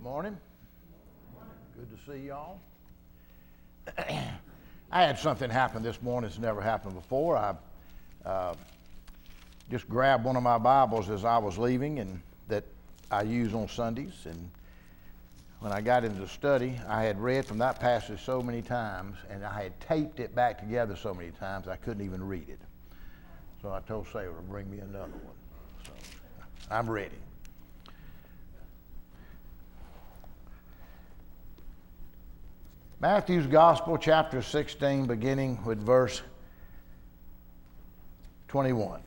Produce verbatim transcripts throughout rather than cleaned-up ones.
Good morning. Good to see y'all. I had something happen this morning that's never happened before. I uh, just grabbed one of my Bibles as I was leaving, and that I use on Sundays. And when I got into the study, I had read from that passage so many times, and I had taped it back together so many times I couldn't even read it. So I told Sarah to bring me another one. So I'm ready. Matthew's Gospel, chapter sixteen, beginning with verse twenty-one.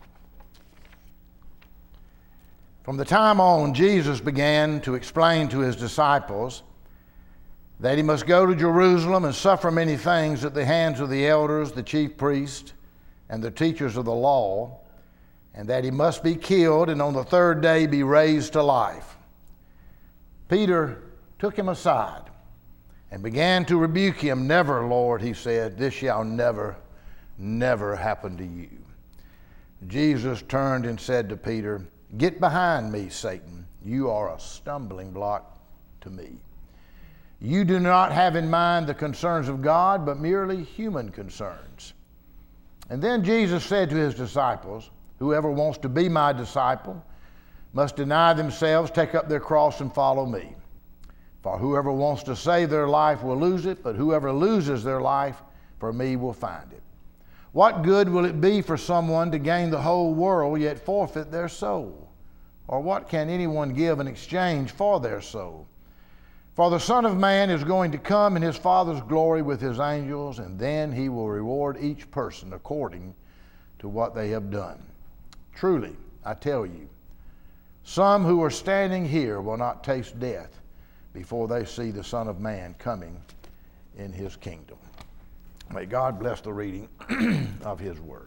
From the time on, Jesus began to explain to his disciples that he must go to Jerusalem and suffer many things at the hands of the elders, the chief priests, and the teachers of the law, and that he must be killed and on the third day be raised to life. Peter took him aside and began to rebuke him. "Never, Lord," he said, "this shall never, never happen to you." Jesus turned and said to Peter, "Get behind me, Satan. You are a stumbling block to me. You do not have in mind the concerns of God, but merely human concerns." And then Jesus said to his disciples, "Whoever wants to be my disciple must deny themselves, take up their cross, and follow me. For whoever wants to save their life will lose it, but whoever loses their life for me will find it. What good will it be for someone to gain the whole world yet forfeit their soul? Or what can anyone give in exchange for their soul? For the Son of Man is going to come in his Father's glory with his angels, and then he will reward each person according to what they have done. Truly, I tell you, some who are standing here will not taste death before they see the Son of Man coming in his kingdom." May God bless the reading of his word.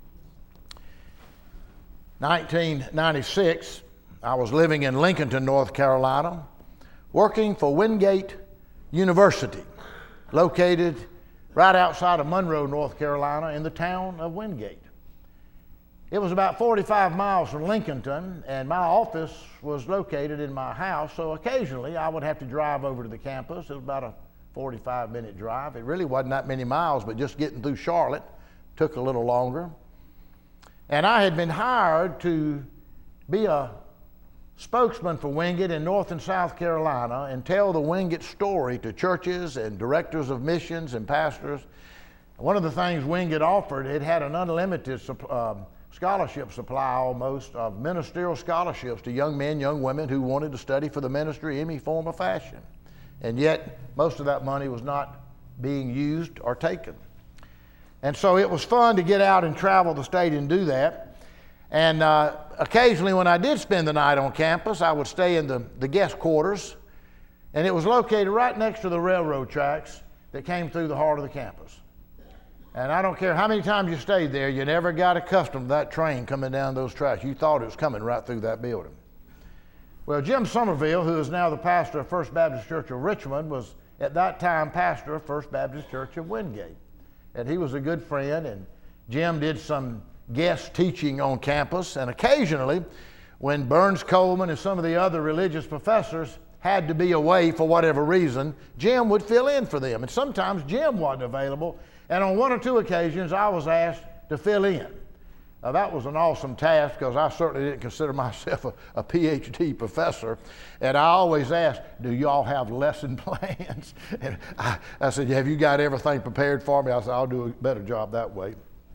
nineteen ninety-six, I was living in Lincolnton, North Carolina, working for Wingate University, located right outside of Monroe, North Carolina, in the town of Wingate. It was about forty-five miles from Lincolnton, and my office was located in my house, so occasionally I would have to drive over to the campus. It was about a forty-five minute drive. It really wasn't that many miles, but just getting through Charlotte took a little longer. And I had been hired to be a spokesman for Wingate in North and South Carolina and tell the Wingate story to churches and directors of missions and pastors. One of the things Wingate offered, it had an unlimited uh, scholarship supply almost of ministerial scholarships to young men, young women who wanted to study for the ministry in any form or fashion. And yet, most of that money was not being used or taken. And so it was fun to get out and travel the state and do that. And uh, occasionally when I did spend the night on campus, I would stay in the, the guest quarters. And it was located right next to the railroad tracks that came through the heart of the campus. And I don't care how many times you stayed there, you never got accustomed to that train coming down those tracks. You thought it was coming right through that building. Well, Jim Somerville, who is now the pastor of First Baptist Church of Richmond, was at that time pastor of First Baptist Church of Wingate. And he was a good friend, and Jim did some guest teaching on campus. And occasionally, when Burns Coleman and some of the other religious professors had to be away for whatever reason, Jim would fill in for them. And sometimes Jim wasn't available. And on one or two occasions, I was asked to fill in. Now, that was an awesome task because I certainly didn't consider myself a, a P H D professor. And I always asked, "Do y'all have lesson plans?" And I, I said, "Have you got everything prepared for me?" I said, "I'll do a better job that way."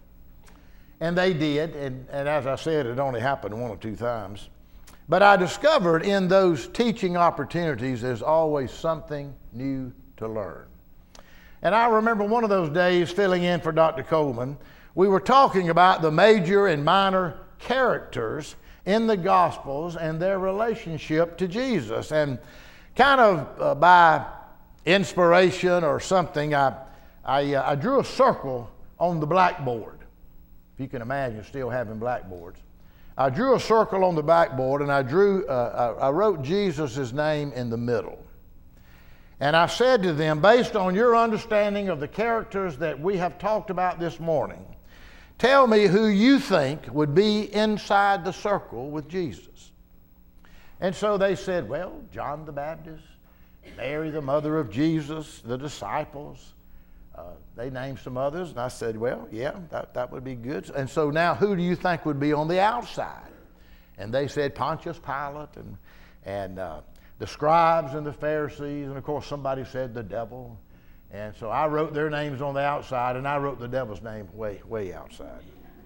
And they did. And, and as I said, it only happened one or two times. But I discovered in those teaching opportunities, there's always something new to learn. And I remember one of those days filling in for Doctor Coleman. We were talking about the major and minor characters in the Gospels and their relationship to Jesus. And kind of uh, by inspiration or something, I, I, uh, I drew a circle on the blackboard. If you can imagine still having blackboards. I drew a circle on the blackboard, and I, drew, uh, I, I wrote Jesus' name in the middle. And I said to them, based on your understanding of the characters that we have talked about this morning, tell me who you think would be inside the circle with Jesus. And so they said, well, John the Baptist, Mary, the mother of Jesus, the disciples. Uh, they named some others, and I said, well, yeah, that, that would be good. And so now who do you think would be on the outside? And they said Pontius Pilate and, and uh, the scribes and the Pharisees, and of course somebody said the devil. And so I wrote their names on the outside, and I wrote the devil's name way, way outside.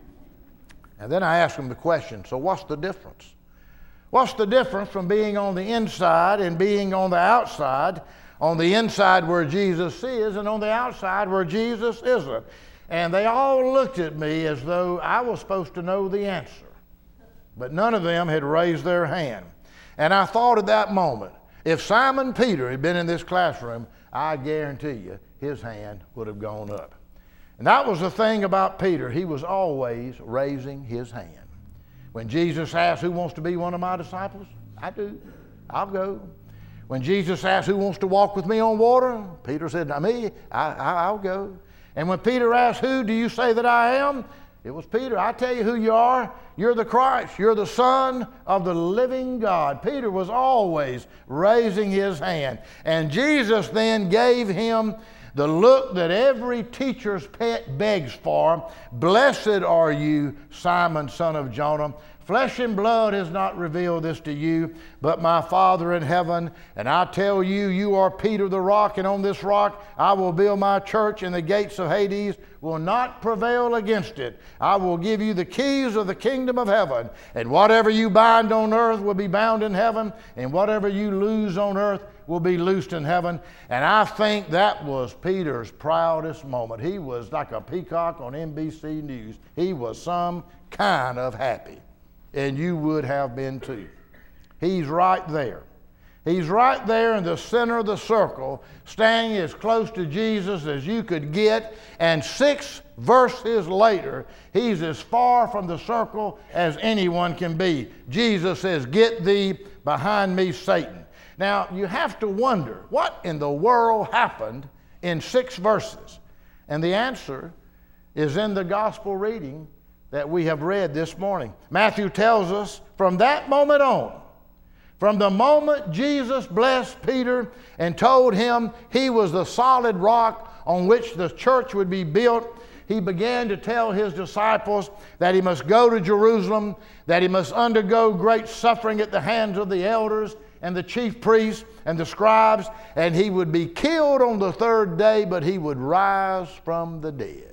And then I asked them the question, so what's the difference? What's the difference from being on the inside and being on the outside? On the inside where Jesus is and on the outside where Jesus isn't. And they all looked at me as though I was supposed to know the answer. But none of them had raised their hand. And I thought at that moment, if Simon Peter had been in this classroom, I guarantee you his hand would have gone up. And that was the thing about Peter. He was always raising his hand. When Jesus asked, who wants to be one of my disciples? I do. I'll go. When Jesus asked, who wants to walk with me on water? Peter said, not me. I, I, I'll go. And when Peter asked, who do you say that I am? It was Peter. I tell you who you are. You're the Christ. You're the Son of the living God. Peter was always raising his hand. And Jesus then gave him the look that every teacher's pet begs for. Blessed are you, Simon, son of Jonah. Flesh and blood has not revealed this to you, but my Father in heaven. And I tell you, you are Peter the rock, and on this rock I will build my church, and the gates of Hades will not prevail against it. I will give you the keys of the kingdom of heaven, and whatever you bind on earth will be bound in heaven, and whatever you loose on earth will be loosed in heaven. And I think that was Peter's proudest moment. He was like a peacock on N B C News. He was some kind of happy. And you would have been too. He's right there. He's right there in the center of the circle, standing as close to Jesus as you could get. And six verses later, he's as far from the circle as anyone can be. Jesus says, get thee behind me, Satan. Now, you have to wonder, what in the world happened in six verses? And the answer is in the gospel reading that we have read this morning. Matthew tells us from that moment on, from the moment Jesus blessed Peter and told him he was the solid rock on which the church would be built, he began to tell his disciples that he must go to Jerusalem, that he must undergo great suffering at the hands of the elders and the chief priests and the scribes, and he would be killed on the third day, but he would rise from the dead.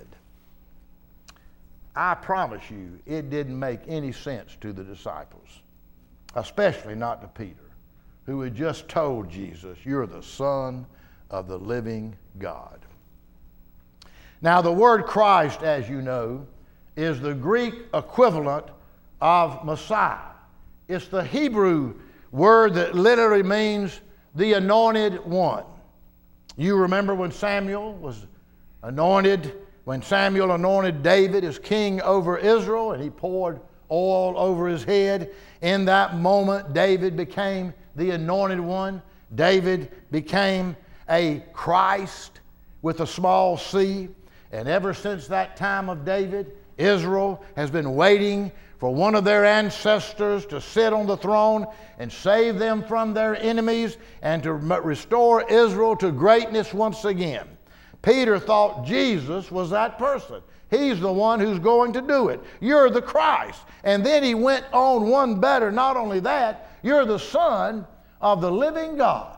I promise you, it didn't make any sense to the disciples, especially not to Peter, who had just told Jesus, you're the Son of the living God. Now, the word Christ, as you know, is the Greek equivalent of Messiah. It's the Hebrew word that literally means the anointed one. You remember when Samuel was anointed, when Samuel anointed David as king over Israel, and he poured oil over his head. In that moment, David became the anointed one. David became a Christ with a small c. And ever since that time of David, Israel has been waiting for one of their ancestors to sit on the throne and save them from their enemies and to restore Israel to greatness once again. Peter thought Jesus was that person. He's the one who's going to do it. You're the Christ. And then he went on one better. Not only that, you're the Son of the living God.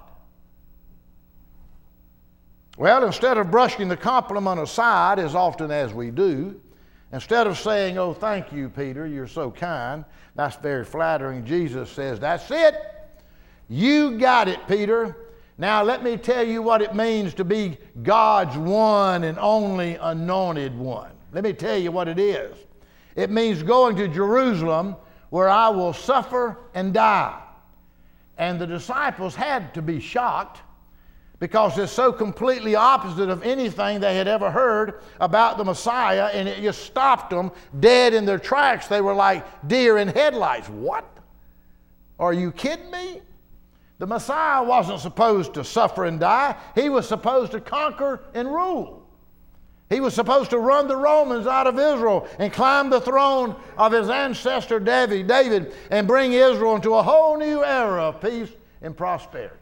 Well, instead of brushing the compliment aside as often as we do, instead of saying, oh, thank you, Peter, you're so kind, that's very flattering, Jesus says, that's it. You got it, Peter. Now, let me tell you what it means to be God's one and only anointed one. Let me tell you what it is. It means going to Jerusalem where I will suffer and die. And the disciples had to be shocked because it's so completely opposite of anything they had ever heard about the Messiah, and it just stopped them dead in their tracks. They were like deer in headlights. What? Are you kidding me? The Messiah wasn't supposed to suffer and die. He was supposed to conquer and rule. He was supposed to run the Romans out of Israel and climb the throne of his ancestor David, David and bring Israel into a whole new era of peace and prosperity.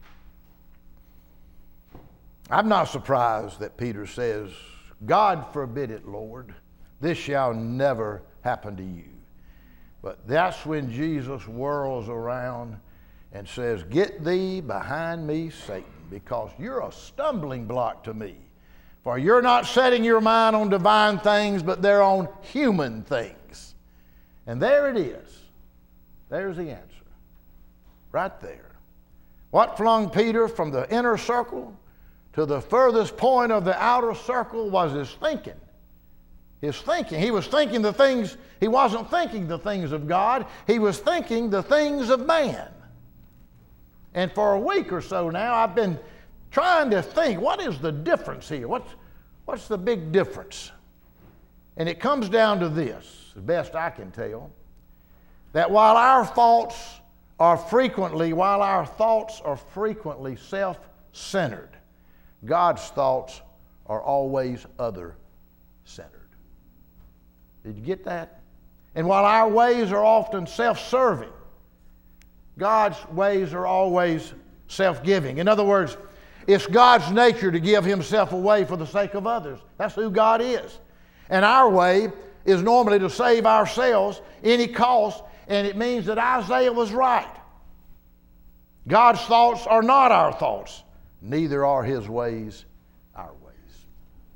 I'm not surprised that Peter says, God forbid it, Lord. This shall never happen to you. But that's when Jesus whirls around and says, get thee behind me, Satan, because you're a stumbling block to me. For you're not setting your mind on divine things, but they're on human things. And there it is. There's the answer. Right there. What flung Peter from the inner circle to the furthest point of the outer circle was his thinking. His thinking. He was thinking the things, he wasn't thinking the things of God. He was thinking the things of man. And for a week or so now, I've been trying to think, what is the difference here? What's, what's the big difference? And it comes down to this, the best I can tell, that while our thoughts are frequently, while our thoughts are frequently self-centered, God's thoughts are always other-centered. Did you get that? And while our ways are often self-serving, God's ways are always self-giving. In other words, it's God's nature to give himself away for the sake of others. That's who God is. And our way is normally to save ourselves any cost, and it means that Isaiah was right. God's thoughts are not our thoughts. Neither are his ways our ways.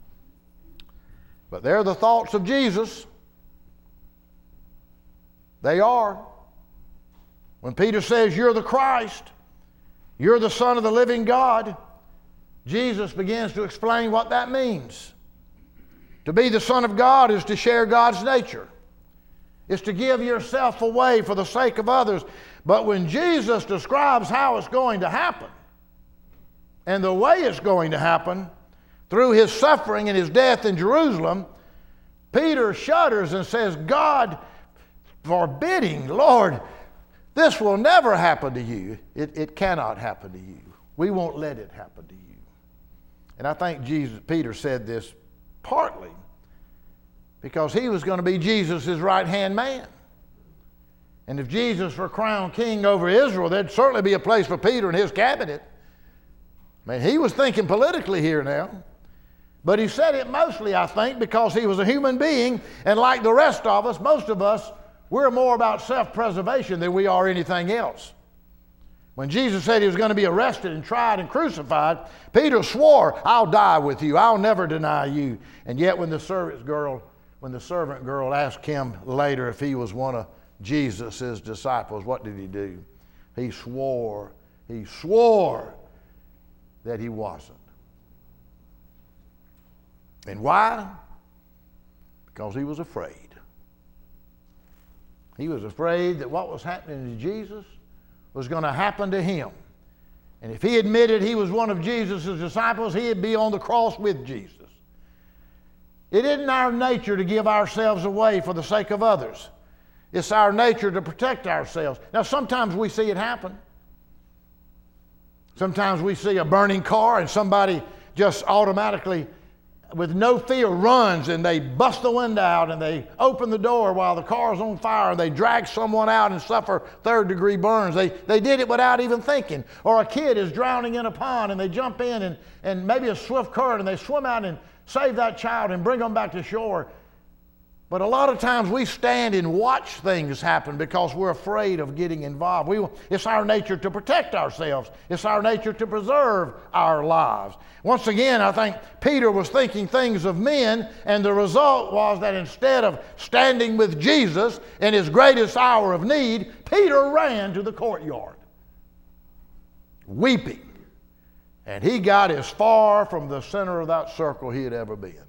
But they're the thoughts of Jesus. They are. When Peter says, you're the Christ, you're the Son of the living God, Jesus begins to explain what that means. To be the Son of God is to share God's nature. It's to give yourself away for the sake of others. But when Jesus describes how it's going to happen, and the way it's going to happen, through his suffering and his death in Jerusalem, Peter shudders and says, God forbidding, Lord, this will never happen to you. It, it cannot happen to you. We won't let it happen to you. And I think Jesus, Peter said this partly because he was going to be Jesus' right-hand man. And if Jesus were crowned king over Israel, there'd certainly be a place for Peter in his cabinet. I mean, he was thinking politically here now. But he said it mostly, I think, because he was a human being, and like the rest of us, most of us, we're more about self-preservation than we are anything else. When Jesus said he was going to be arrested and tried and crucified, Peter swore, I'll die with you. I'll never deny you. And yet when the servant girl, when the servant girl asked him later if he was one of Jesus' disciples, what did he do? He swore, he swore that he wasn't. And why? Because he was afraid. He was afraid that what was happening to Jesus was going to happen to him. And if he admitted he was one of Jesus' disciples, he'd be on the cross with Jesus. It isn't our nature to give ourselves away for the sake of others. It's our nature to protect ourselves. Now, sometimes we see it happen. Sometimes we see a burning car and somebody just automatically, with no fear, runs and they bust the window out and they open the door while the car's on fire and they drag someone out and suffer third degree burns. They, they did it without even thinking. Or a kid is drowning in a pond and they jump in and, and maybe a swift current and they swim out and save that child and bring them back to shore. But a lot of times we stand and watch things happen because we're afraid of getting involved. We, it's our nature to protect ourselves. It's our nature to preserve our lives. Once again, I think Peter was thinking things of men, and the result was that instead of standing with Jesus in his greatest hour of need, Peter ran to the courtyard, weeping. And he got as far from the center of that circle he had ever been.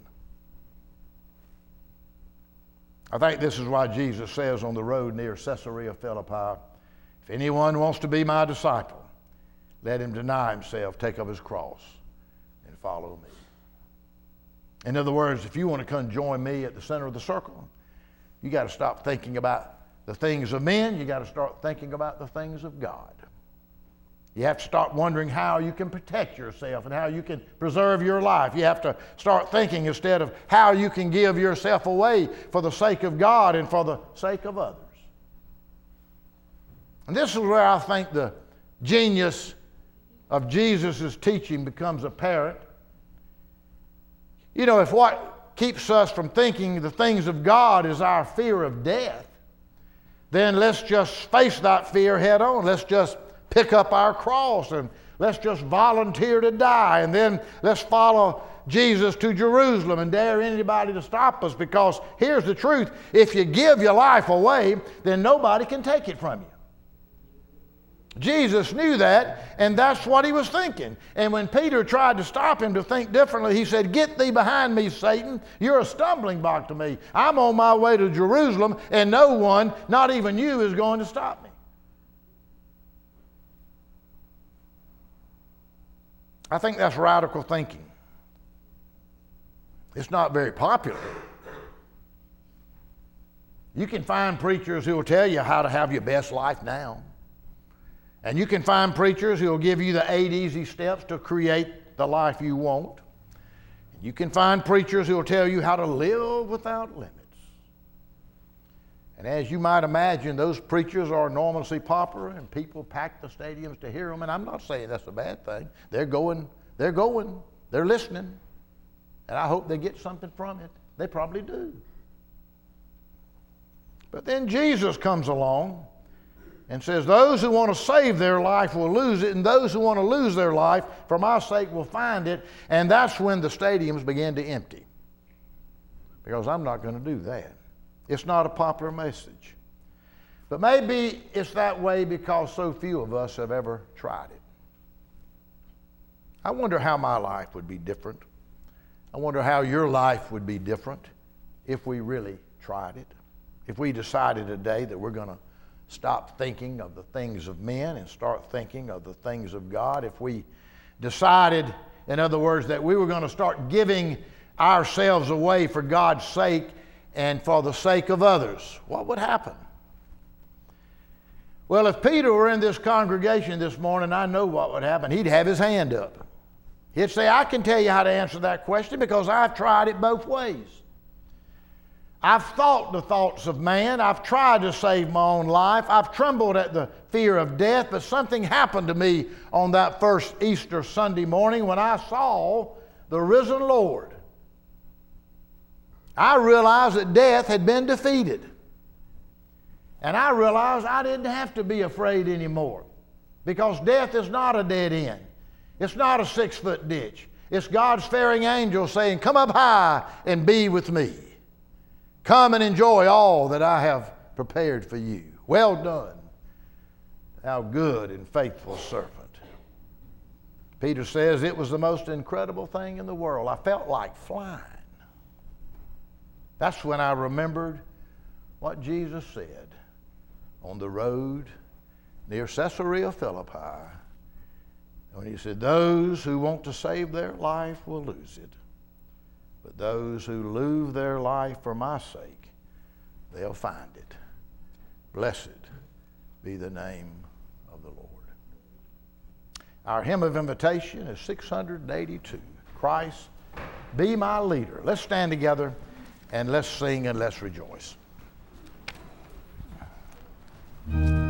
I think this is why Jesus says on the road near Caesarea Philippi, if anyone wants to be my disciple, let him deny himself, take up his cross, and follow me. In other words, if you want to come join me at the center of the circle, you got to stop thinking about the things of men. You got to start thinking about the things of God. You have to start wondering how you can protect yourself and how you can preserve your life. You have to start thinking instead of how you can give yourself away for the sake of God and for the sake of others. And this is where I think the genius of Jesus' teaching becomes apparent. You know, if what keeps us from thinking the things of God is our fear of death, then let's just face that fear head on. Let's just pick up our cross and let's just volunteer to die, and then let's follow Jesus to Jerusalem and dare anybody to stop us, because here's the truth: if you give your life away, then nobody can take it from you. Jesus knew that, and that's what he was thinking. And when Peter tried to stop him to think differently, he said, "Get thee behind me, Satan. You're a stumbling block to me. I'm on my way to Jerusalem, and no one, not even you, is going to stop me." I think that's radical thinking. It's not very popular. You can find preachers who will tell you how to have your best life now. And you can find preachers who will give you the eight easy steps to create the life you want. You can find preachers who will tell you how to live without limits. And as you might imagine, those preachers are enormously popular, and people pack the stadiums to hear them. And I'm not saying that's a bad thing. They're going, they're going, they're listening. And I hope they get something from it. They probably do. But then Jesus comes along and says, those who want to save their life will lose it, and those who want to lose their life for my sake will find it. And that's when the stadiums begin to empty. Because I'm not going to do that. It's not a popular message. But maybe it's that way because so few of us have ever tried it. I wonder how my life would be different. I wonder how your life would be different if we really tried it. If we decided today that we're going to stop thinking of the things of men and start thinking of the things of God. If we decided, in other words, that we were going to start giving ourselves away for God's sake and for the sake of others, what would happen? Well, if Peter were in this congregation this morning, I know what would happen. He'd have his hand up. He'd say, I can tell you how to answer that question because I've tried it both ways. I've thought the thoughts of man. I've tried to save my own life. I've trembled at the fear of death, but something happened to me on that first Easter Sunday morning when I saw the risen Lord. I realized that death had been defeated. And I realized I didn't have to be afraid anymore, because death is not a dead end. It's not a six-foot ditch. It's God's faring angel saying, come up high and be with me. Come and enjoy all that I have prepared for you. Well done, thou good and faithful servant. Peter says it was the most incredible thing in the world. I felt like flying. That's when I remembered what Jesus said on the road near Caesarea Philippi, when he said, those who want to save their life will lose it. But those who lose their life for my sake, they'll find it. Blessed be the name of the Lord. Our hymn of invitation is six hundred eighty-two. Christ, be my leader. Let's stand together and let's sing and let's rejoice.